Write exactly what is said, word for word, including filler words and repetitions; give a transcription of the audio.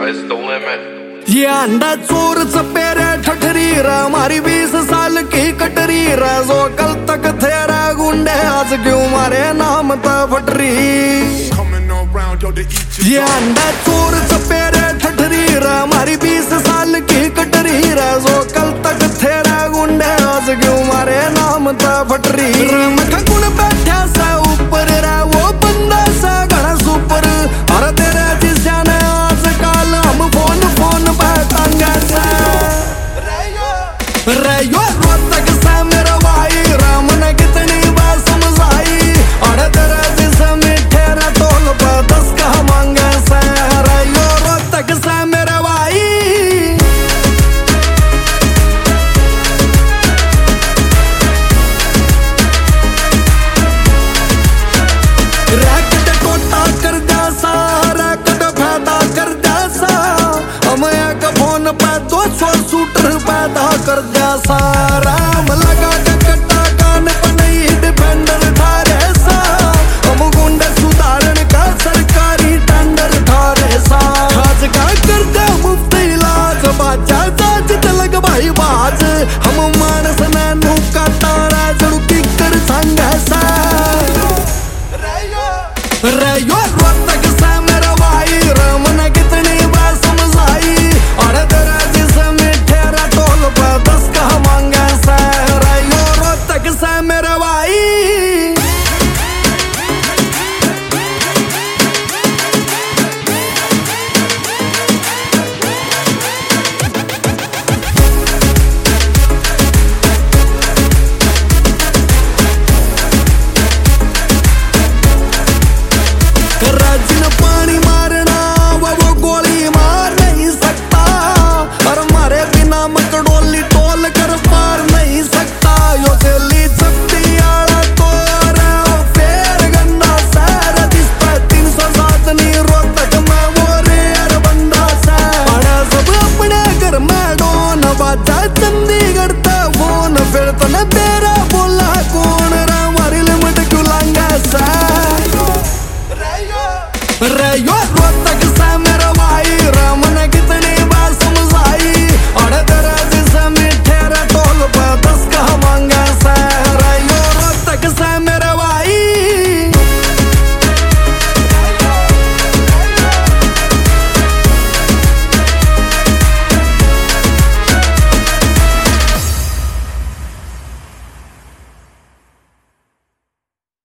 sky's the limit. ये अंडा चोर चपेरे ठठरी रा मारी बीस साल की कटरी रा जो कल तक तेरा गुंडे आज क्यों मारे नाम ता फटरी। ये अंडा चोर चपेरे ठठरी रा मारी बीस साल की कटरी रा जो कल तक तेरा गुंडे आज क्यों मारे नाम ता फटरी। गुण बैठा सा ऊपर रा वो बंदा सा घना सुपर और तेरे जिस्या ने आजकल हम फोन फोन बैठांगे सा रयो रोतक सा मेरा भाई राम ने कितनी बार समझाई और तेरा जिस्म मीठे रा टोल पर दस का मांगे सा रयो रोतक सा मेरा भाई। रैकेट टोटा कर जा सा रैकेट फायदा कर जा सा हम एक फोन पे दो सौ शूटर पैदा कर जा सा राम लगा के कट्टा कान पर नहीं डिफेंडर ठारे सा हम गुंडे सुधारण का सरकारी टेंडर ठारे सा आज का कर दे मुफ्त इलाज बाजा जाज तलग भाई बाज हम मानस ने नु का तारा जड़ू की कर संग सा रयो रोतक सा मेरा भाई राम ने कितनी बार समझाई और तेरा जिस्म मीठे रा टोल पर दस का मांगे सा रयो रोतक सा मेरा भाई।